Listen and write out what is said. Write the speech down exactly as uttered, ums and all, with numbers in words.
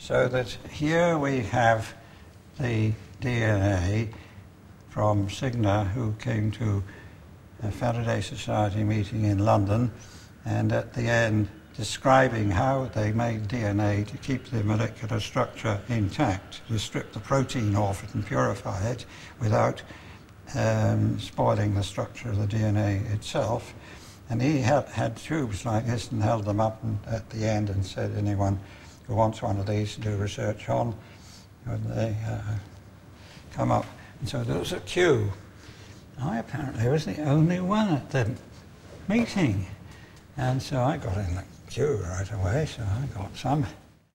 So that here we have the D N A from Cigna, who came to a Faraday Society meeting in London, and at the end describing how they made D N A to keep the molecular structure intact, to strip the protein off it and purify it without um, spoiling the structure of the D N A itself. And he had, had tubes like this and held them up and, at the end, and said, anyone who wants one of these to do research on, would they uh, come up. And so there was a queue. I apparently was the only one at the meeting. And so I got in the queue right away, so I got some.